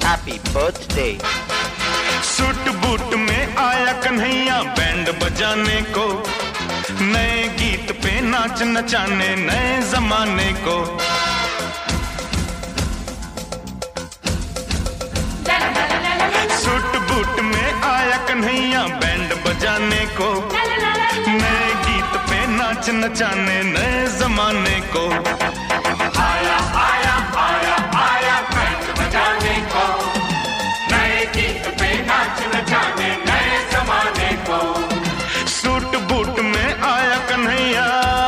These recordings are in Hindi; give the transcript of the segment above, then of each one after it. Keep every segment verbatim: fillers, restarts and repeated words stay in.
Happy birthday. सूट बूट में आया कन्हैया बैंड बजाने को, नए गीत पे नाच नचाने नए जमाने को। सूट बूट में आया कन्हैया बैंड बजाने को, नए गीत पे नाच नचाने नए जमाने को। आया आया आया आया बैंड बजाने को, नए गीत पे नाच नचाने नए जमाने को। सूट बूट में आया कन्हैया,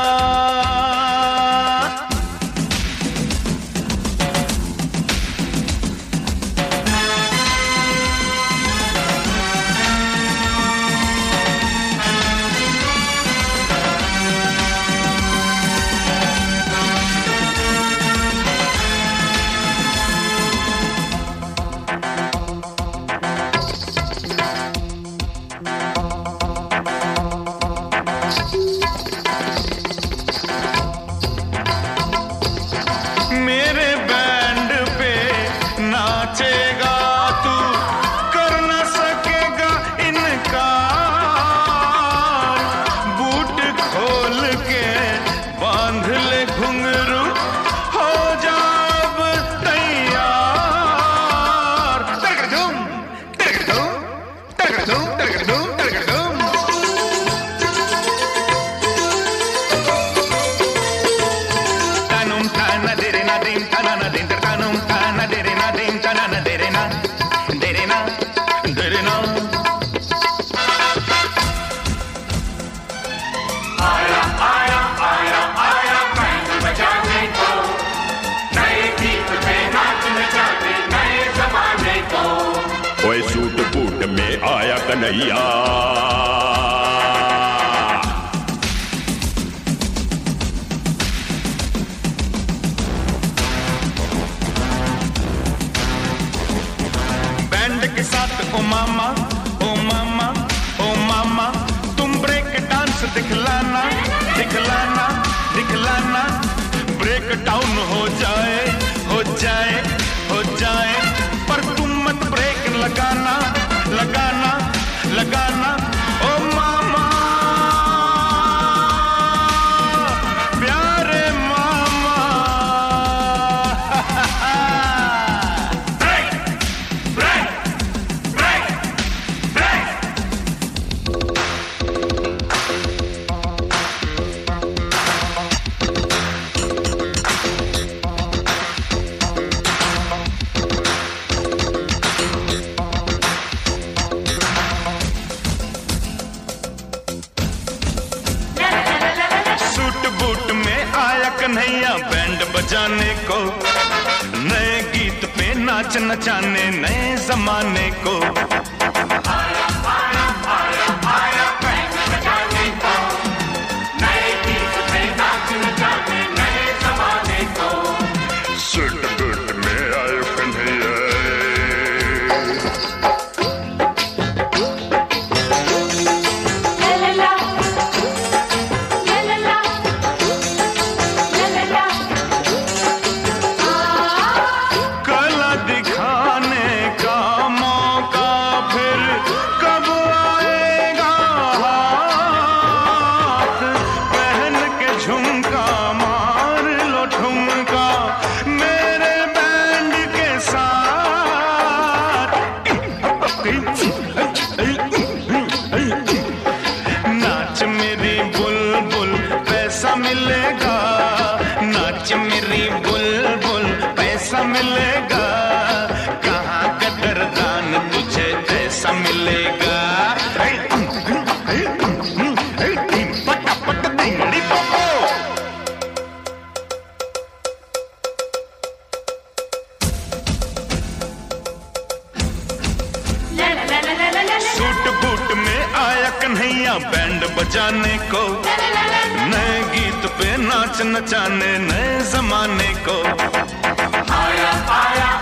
मेरे बैंड पे नाचेगा तू, कर न सकेगा इनकार। बूट खोल के बांध ले घुंघरू, हो जा अब तैयार। टरगड़धूम टरगड़धूम टरगड़धूम टरगड़धूम टरगड़धूम। आया आया आया आया बैंड बजाने को, नए गीत पे नाच नचाने नए जमाने को। ओए सूट बूट में आया कन्हैया, बैंड के साथ ओ मामा ओ मामा ओ मामा, तुम ब्रेक डांस दिखलाना दिखलाना दिखलाना। ब्रेक डाउन हो जाए हो जाए हो जाए, पर तुम मत ब्रेक लगाना लगाना लगाना। ओ मामा प्यारे मामा। कन्हैया बैंड बजाने को, नए गीत पे नाच नचाने नए जमाने को। आया आया आया आया बैंड बजाने को, नए गीत पे नाच नचाने नए जमाने को। सूट बूट में आया कन्हैया। नाच मेरी बुलबुल पैसा मिलेगा, नाच मेरी बुलबुल पैसा मिलेगा। कहाँ कदरदान तुझे ऐसा मिलेगा। पटापट दिंगड़ी पोपो। सूट बूट में आया कन्हैया बैंड बजाने को, नए गीत पे नाच नचाने नए जमाने को। आया आया